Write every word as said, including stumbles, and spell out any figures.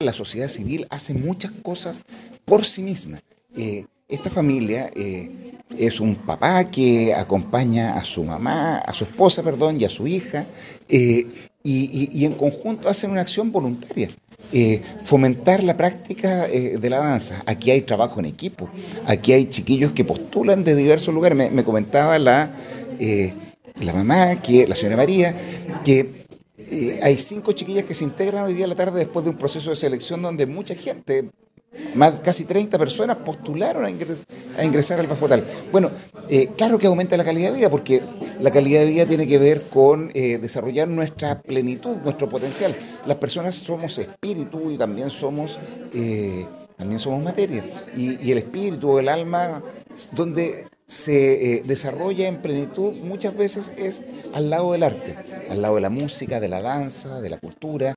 la sociedad civil hace muchas cosas por sí misma. Eh, esta familia eh, es un papá que acompaña a su mamá, a su esposa, perdón, y a su hija, eh, y, y- y en conjunto hacen una acción voluntaria. Eh, fomentar la práctica eh, de la danza. Aquí hay trabajo en equipo, aquí hay chiquillos que postulan de diversos lugares. Me, me comentaba la, eh, la mamá, que, la señora María, que eh, hay cinco chiquillas que se integran hoy día a la tarde después de un proceso de selección donde mucha gente, más casi treinta personas postularon a, ingres- a ingresar al Bajotal. Bueno, eh, claro que aumenta la calidad de vida, porque la calidad de vida tiene que ver con eh, desarrollar nuestra plenitud, nuestro potencial. Las personas somos espíritu y también somos, eh, también somos materia. Y, y el espíritu o el alma, donde se eh, desarrolla en plenitud, muchas veces es al lado del arte, al lado de la música, de la danza, de la cultura,